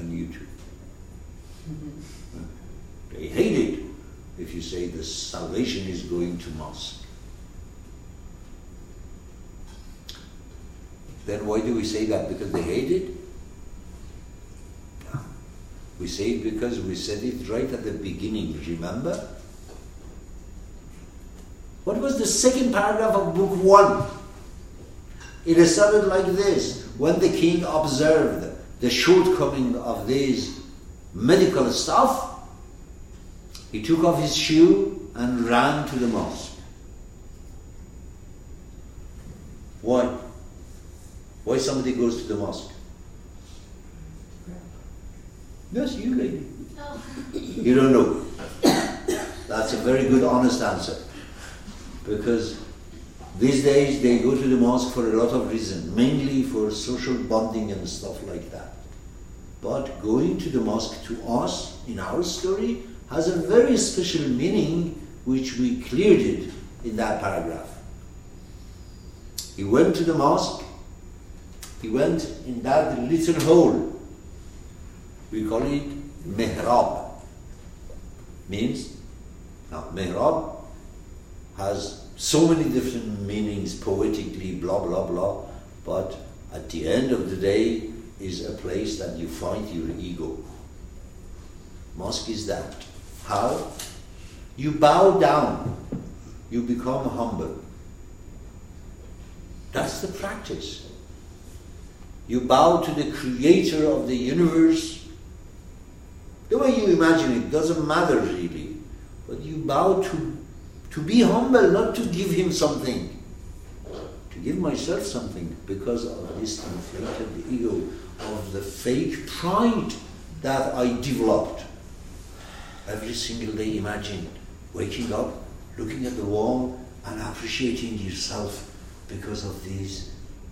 on YouTube. They hate it if you say the salvation is going to mosque. Then why do we say that? Because they hate it? No. We say it because we said it right at the beginning, remember? What was the second paragraph of book 1? It started like this. When the king observed the shortcoming of this medical stuff, he took off his shoe and ran to the mosque. Why? Why somebody goes to the mosque? Yes, you lady. Oh. You don't know. That's a very good, honest answer. Because these days they go to the mosque for a lot of reasons, mainly for social bonding and stuff like that. But going to the mosque to us, in our story, has a very special meaning, which we cleared it in that paragraph. He went to the mosque. He went in that little hole. We call it mihrab. Means, now mihrab has so many different meanings poetically, blah, blah, blah, but at the end of the day is a place that you find your ego. Mosque is that. How? You bow down. You become humble. That's the practice. You bow to the creator of the universe. The way you imagine it doesn't matter really. But you bow to be humble, not to give him something. To give myself something because of this inflated ego, of the fake pride that I developed. Every single day imagine waking up, looking at the wall and appreciating yourself because of these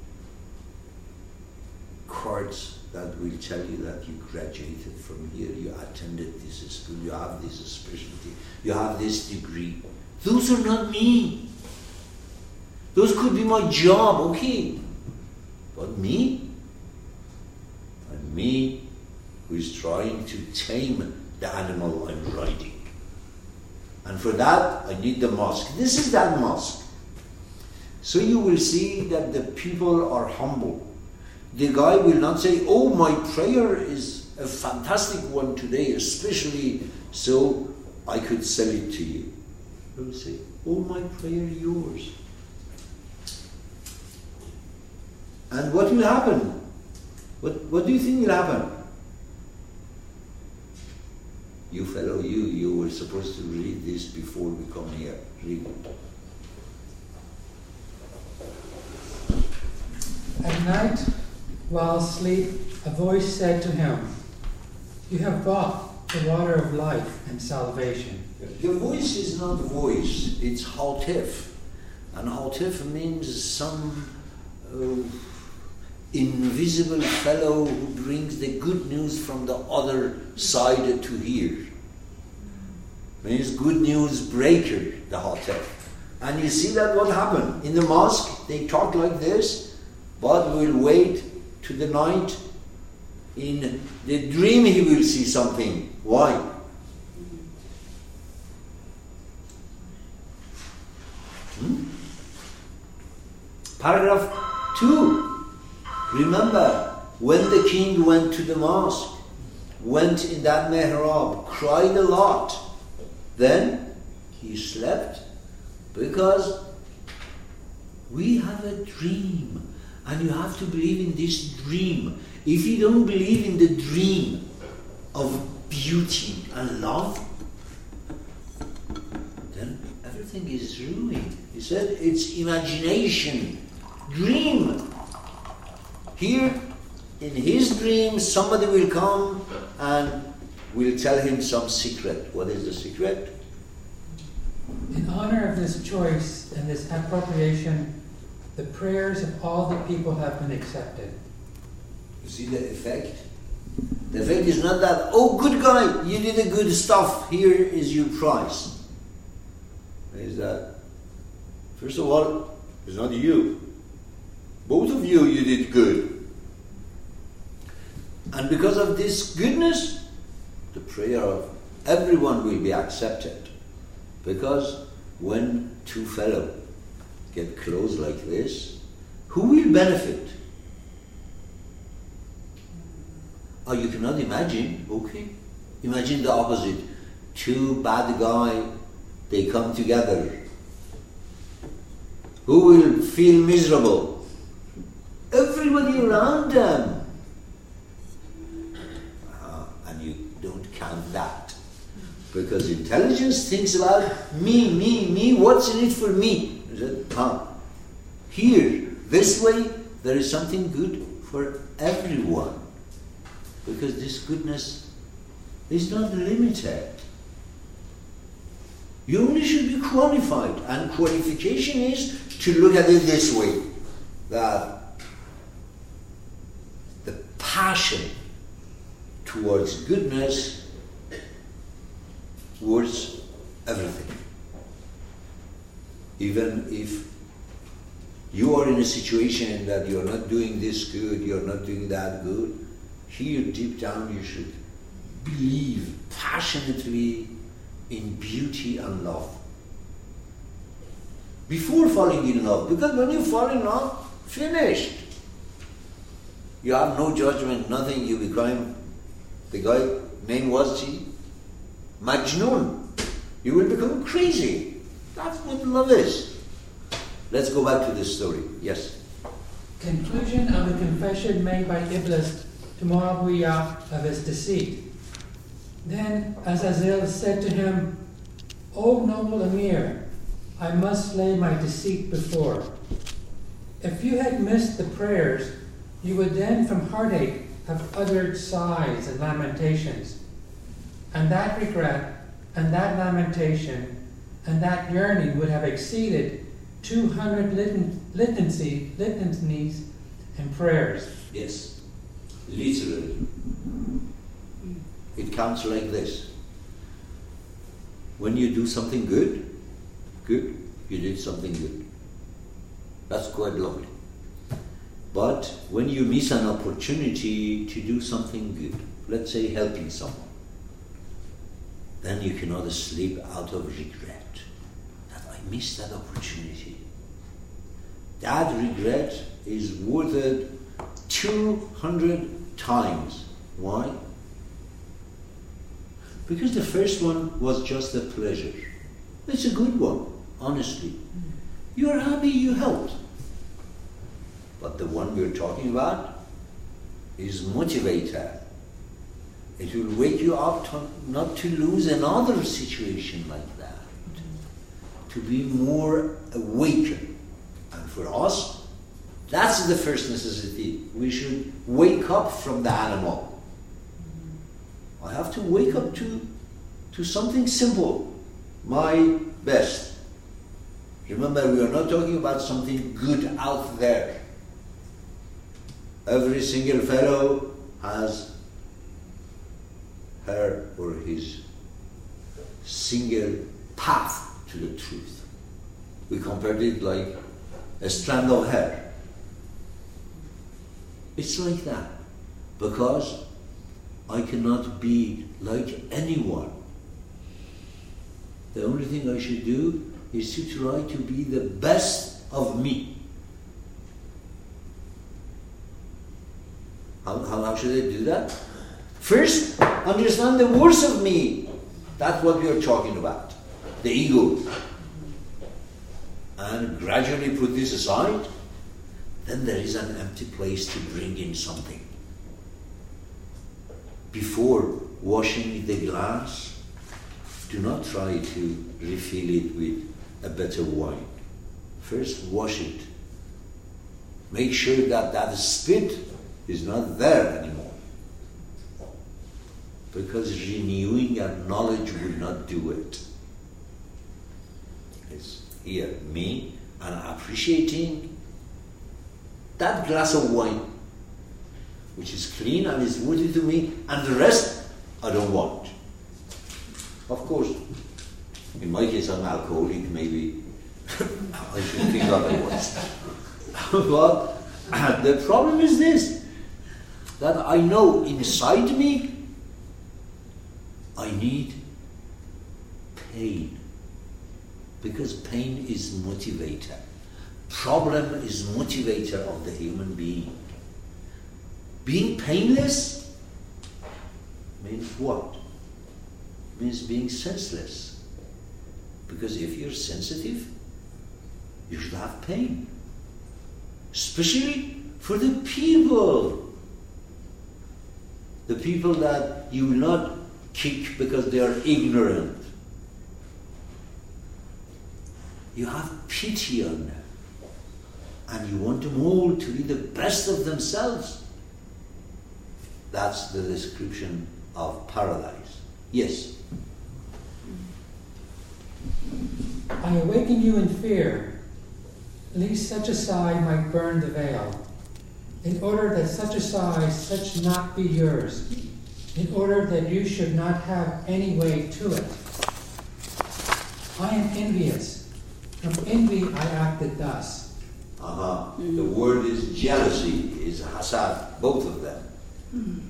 cards that will tell you that you graduated from here, you attended this school, you have this specialty, you have this degree. Those are not me. Those could be my job, okay. But me? And me who is trying to tame the animal I'm riding. And for that, I need the mosque. This is that mosque. So you will see that the people are humble. The guy will not say, oh, my prayer is a fantastic one today, especially so I could sell it to you. He will say, oh, my prayer is yours. And what will happen? What do you think will happen? You fellow, you were supposed to read this before we come here. Read it. At night, while asleep, a voice said to him, "You have bought the water of life and salvation." The voice is not voice, it's Hatif. And Hatif means some invisible fellow who brings the good news from the other side to here. Means good news breaker, the Hatif. And you see that what happened? In the mosque, they talk like this, but we'll wait to the night. In the dream he will see something. Why? Paragraph 2. Remember, when the king went to the mosque, went in that mihrab, cried a lot, then he slept, because we have a dream, and you have to believe in this dream. If you don't believe in the dream of beauty and love, then everything is ruined. He said it's imagination, dream. Here, in his dream, somebody will come and will tell him some secret. What is the secret? In honor of this choice and this appropriation, the prayers of all the people have been accepted. You see the effect? The effect is not that, oh, good guy, you did a good stuff, here is your prize. Is that, first of all, it's not you. Both of you did good. And because of this goodness, the prayer of everyone will be accepted. Because when two fellows get close like this, who will benefit? Oh, you cannot imagine, okay? Imagine the opposite. Two bad guys, they come together. Who will feel miserable? Everybody around them. And you don't count that. Because intelligence thinks about me, what's in it for me? Here, this way, there is something good for everyone. Because this goodness is not limited. You only should be qualified. And qualification is to look at it this way. That the passion towards goodness worth everything. Even if you are in a situation that you're not doing this good, you're not doing that good, here deep down you should believe passionately in beauty and love. Before falling in love, because when you fall in love, finished. You have no judgment, nothing, you become, the guy name was Majnun. You will become crazy. That's what love is. Let's go back to this story. Yes? Conclusion of the confession made by Iblis to Muawiyah of his deceit. Then Azazel said to him, O noble Emir, I must lay my deceit before. If you had missed the prayers, you would then from heartache have uttered sighs and lamentations. And that regret, and that lamentation, and that yearning would have exceeded 200 litanies and prayers. Yes, literally. It counts like this. When you do something good, you did something good. That's quite lovely. But when you miss an opportunity to do something good, let's say helping someone, then you cannot sleep out of regret that I missed that opportunity. That regret is worth it 200 times. Why? Because the first one was just a pleasure. It's a good one, honestly. You're happy you helped. But the one we're talking about is motivator. It will wake you up not to lose another situation like that. To be more awakened. And for us, that's the first necessity. We should wake up from the animal. I have to wake up to something simple. My best. Remember, we are not talking about something good out there. Every single fellow has her or his single path to the truth. We compared it like a strand of hair. It's like that. Because I cannot be like anyone. The only thing I should do is to try to be the best of me. How should I do that? First, understand the worst of me. That's what we are talking about. The ego. And gradually put this aside. Then there is an empty place to bring in something. Before washing the glass, do not try to refill it with a better wine. First wash it. Make sure that that spit is not there anymore. Because renewing our knowledge will not do it. It's here, me, and appreciating that glass of wine, which is clean and is worthy to me, and the rest I don't want. Of course, in my case I'm alcoholic, maybe I should think otherwise. But the problem is this. that I know inside me I need pain. Because pain is motivator. Problem is motivator of the human being. Being painless means what? Means being senseless. Because if you're sensitive, you should have pain. Especially for the people. The people that you will not kick because they are ignorant. You have pity on them. And you want them all to be the best of themselves. That's the description of paradise. Yes? I awaken you in fear, lest such a sigh might burn the veil, in order that such a sigh such not be yours, in order that you should not have any way to it. I am envious. From envy I acted thus. The word is jealousy, is hasad, both of them.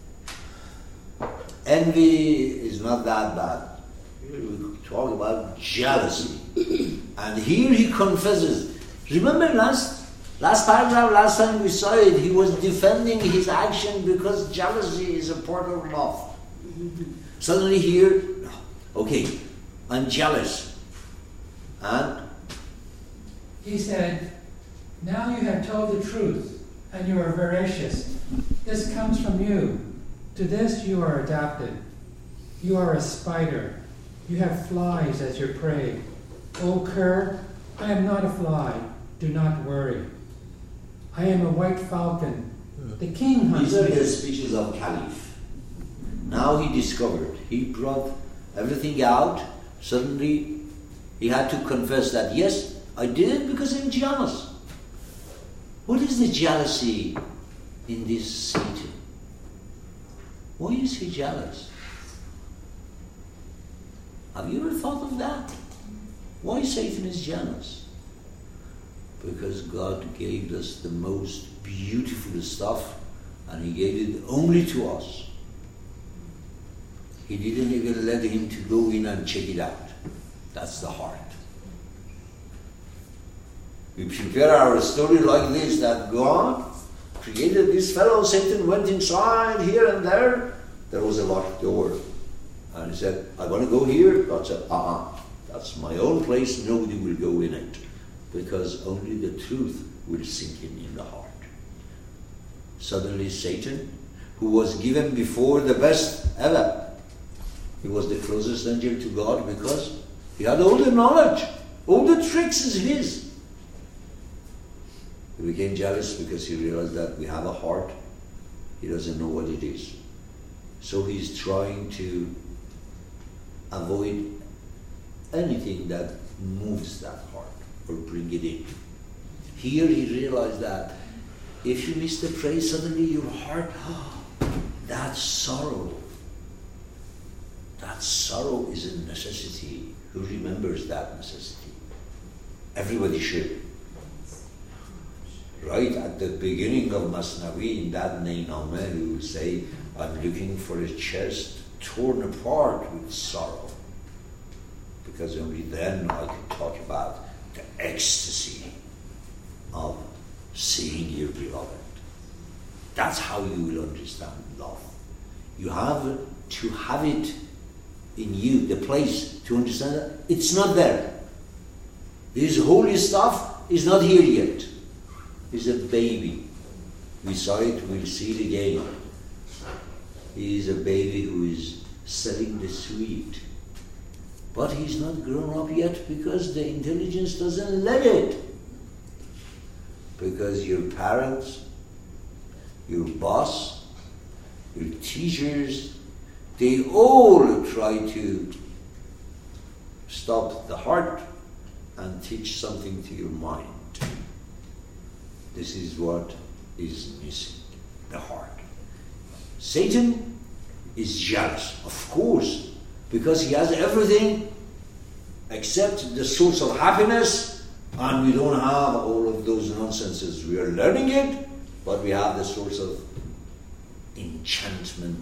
Envy is not that bad. Here we talk about jealousy. And here he confesses. Remember last paragraph, last time we saw it, he was defending his action because jealousy is a part of love. Suddenly here, okay, I'm jealous. And he said, now you have told the truth, and you are veracious. This comes from you. To this you are adapted. You are a spider. You have flies as your prey. O cur, I am not a fly. Do not worry. I am a white falcon. The king hunts these are me. the speeches of Caliph. Now he discovered. He brought everything out. Suddenly he had to confess that, yes, I did it because I'm jealous. What is the jealousy in this Satan? Why is he jealous? Have you ever thought of that? Why Satan is jealous? Because God gave us the most beautiful stuff and he gave it only to us. He didn't even let him to go in and check it out. That's the heart. We prepare our story like this, that God created this fellow, Satan went inside here and there. There was a locked door. And he said, I want to go here. God said, that's my own place, nobody will go in it. Because only the truth will sink in the heart. Suddenly Satan, who was given before the best ever, he was the closest angel to God because he had all the knowledge. All the tricks is his. He became jealous because he realized that we have a heart. He doesn't know what it is. So he's trying to avoid anything that moves that heart or bring it in. Here he realized that if you miss the prey, suddenly your heart, that sorrow is a necessity. Who remembers that necessity? Everybody should. Right at the beginning of Masnavi, in that Nainameh, he will say, I'm looking for a chest torn apart with sorrow. Because only then I can talk about the ecstasy of seeing your beloved. That's how you will understand love. You have to have it in you, the place to understand that it's not there. This holy stuff is not here yet. It's a baby. We saw it, we'll see it again. He is a baby who is selling the sweet. But he's not grown up yet because the intelligence doesn't let it. Because your parents, your boss, your teachers, they all try to stop the heart and teach something to your mind. This is what is missing, the heart. Satan is jealous, of course, because he has everything except the source of happiness, and we don't have all of those nonsenses. We are learning it, but we have the source of enchantment